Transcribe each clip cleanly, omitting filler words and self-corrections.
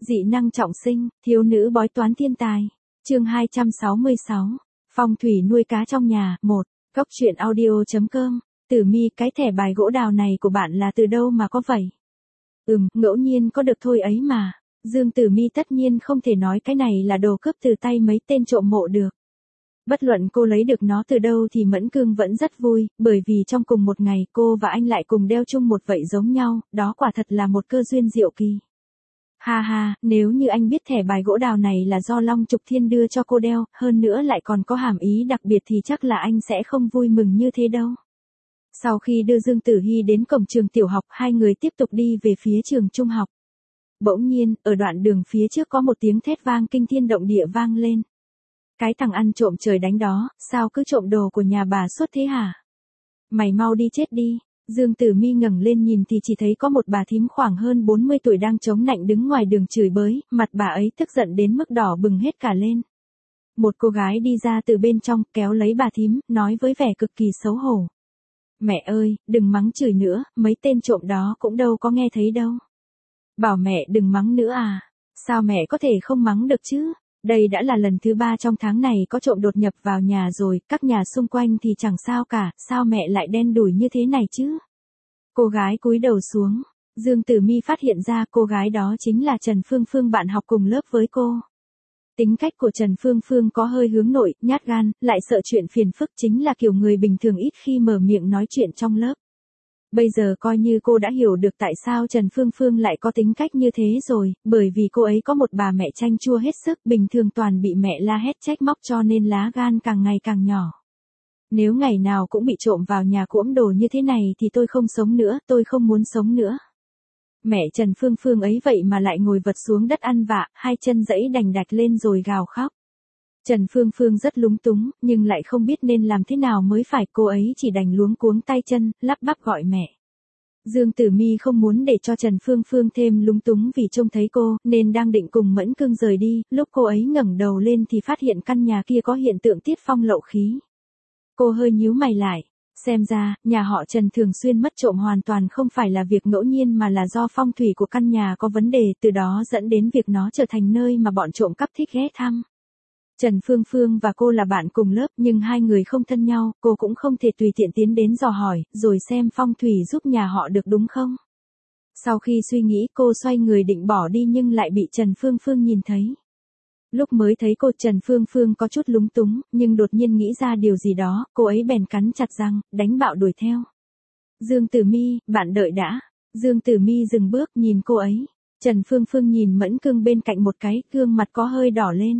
Dị năng trọng sinh, thiếu nữ bói toán thiên tài. Chương 266. Phong thủy nuôi cá trong nhà, 1. Góc truyện audio.com. Tử Mi, cái thẻ bài gỗ đào này của bạn là từ đâu mà có vậy? Ngẫu nhiên có được thôi ấy mà. Dương Tử Mi tất nhiên không thể nói cái này là đồ cướp từ tay mấy tên trộm mộ được. Bất luận cô lấy được nó từ đâu thì Mẫn Cương vẫn rất vui, bởi vì trong cùng một ngày cô và anh lại cùng đeo chung một vậy giống nhau, đó quả thật là một cơ duyên diệu kỳ. Ha ha, nếu như anh biết thẻ bài gỗ đào này là do Long Trục Thiên đưa cho cô đeo, hơn nữa lại còn có hàm ý đặc biệt thì chắc là anh sẽ không vui mừng như thế đâu. Sau khi đưa Dương Tử Hi đến cổng trường tiểu học, hai người tiếp tục đi về phía trường trung học. Bỗng nhiên, ở đoạn đường phía trước có một tiếng thét vang kinh thiên động địa vang lên. Cái thằng ăn trộm trời đánh đó, sao cứ trộm đồ của nhà bà suốt thế hả? Mày mau đi chết đi. Dương Tử Mi ngẩng lên nhìn thì chỉ thấy có một bà thím khoảng hơn 40 tuổi đang chống nạnh đứng ngoài đường chửi bới, mặt bà ấy tức giận đến mức đỏ bừng hết cả lên. Một cô gái đi ra từ bên trong, kéo lấy bà thím, nói với vẻ cực kỳ xấu hổ. Mẹ ơi, đừng mắng chửi nữa, mấy tên trộm đó cũng đâu có nghe thấy đâu. Bảo mẹ đừng mắng nữa à? Sao mẹ có thể không mắng được chứ? Đây đã là lần thứ 3 trong tháng này có trộm đột nhập vào nhà rồi, các nhà xung quanh thì chẳng sao cả, sao mẹ lại đen đủi như thế này chứ? Cô gái cúi đầu xuống, Dương Tử Mi phát hiện ra cô gái đó chính là Trần Phương Phương, bạn học cùng lớp với cô. Tính cách của Trần Phương Phương có hơi hướng nội, nhát gan, lại sợ chuyện phiền phức, chính là kiểu người bình thường ít khi mở miệng nói chuyện trong lớp. Bây giờ coi như cô đã hiểu được tại sao Trần Phương Phương lại có tính cách như thế rồi, bởi vì cô ấy có một bà mẹ chanh chua hết sức, bình thường toàn bị mẹ la hét trách móc cho nên lá gan càng ngày càng nhỏ. Nếu ngày nào cũng bị trộm vào nhà cuỗm đồ như thế này thì tôi không sống nữa, tôi không muốn sống nữa. Mẹ Trần Phương Phương ấy vậy mà lại ngồi vật xuống đất ăn vạ, hai chân giãy đành đạch lên rồi gào khóc. Trần Phương Phương rất lúng túng, nhưng lại không biết nên làm thế nào mới phải, cô ấy chỉ đành luống cuống tay chân, lắp bắp gọi mẹ. Dương Tử Mi không muốn để cho Trần Phương Phương thêm lúng túng vì trông thấy cô, nên đang định cùng Mẫn Cương rời đi, lúc cô ấy ngẩng đầu lên thì phát hiện căn nhà kia có hiện tượng tiết phong lậu khí. Cô hơi nhíu mày lại, xem ra, nhà họ Trần thường xuyên mất trộm hoàn toàn không phải là việc ngẫu nhiên mà là do phong thủy của căn nhà có vấn đề, từ đó dẫn đến việc nó trở thành nơi mà bọn trộm cắp thích ghé thăm. Trần Phương Phương và cô là bạn cùng lớp nhưng hai người không thân nhau, cô cũng không thể tùy tiện tiến đến dò hỏi, rồi xem phong thủy giúp nhà họ được đúng không? Sau khi suy nghĩ cô xoay người định bỏ đi nhưng lại bị Trần Phương Phương nhìn thấy. Lúc mới thấy cô Trần Phương Phương có chút lúng túng, nhưng đột nhiên nghĩ ra điều gì đó, cô ấy bèn cắn chặt răng, đánh bạo đuổi theo. Dương Tử Mi, bạn đợi đã. Dương Tử Mi dừng bước nhìn cô ấy. Trần Phương Phương nhìn Mẫn Cương bên cạnh một cái, gương mặt có hơi đỏ lên.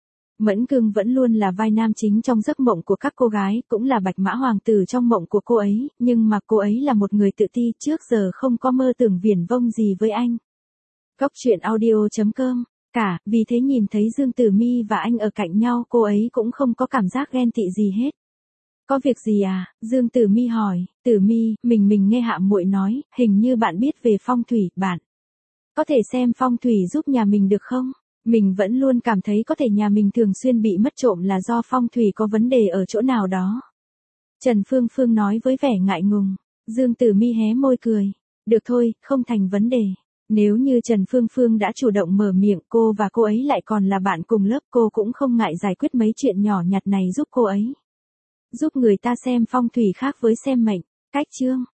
Mẫn Cương vẫn luôn là vai nam chính trong giấc mộng của các cô gái, cũng là bạch mã hoàng tử trong mộng của cô ấy, nhưng mà cô ấy là một người tự ti, trước giờ không có mơ tưởng viển vông gì với anh. Góc truyện audio.com. Vì thế nhìn thấy Dương Tử Mi và anh ở cạnh nhau cô ấy cũng không có cảm giác ghen tị gì hết. Có việc gì à? Dương Tử Mi hỏi. Tử Mi, mình nghe Hạ muội nói, hình như bạn biết về phong thủy, bạn có thể xem phong thủy giúp nhà mình được không? Mình vẫn luôn cảm thấy có thể nhà mình thường xuyên bị mất trộm là do phong thủy có vấn đề ở chỗ nào đó. Trần Phương Phương nói với vẻ ngại ngùng. Dương Tử Mi hé môi cười. Được thôi, không thành vấn đề. Nếu như Trần Phương Phương đã chủ động mở miệng, cô và cô ấy lại còn là bạn cùng lớp, cô cũng không ngại giải quyết mấy chuyện nhỏ nhặt này giúp cô ấy. Giúp người ta xem phong thủy khác với xem mệnh. Cách chương.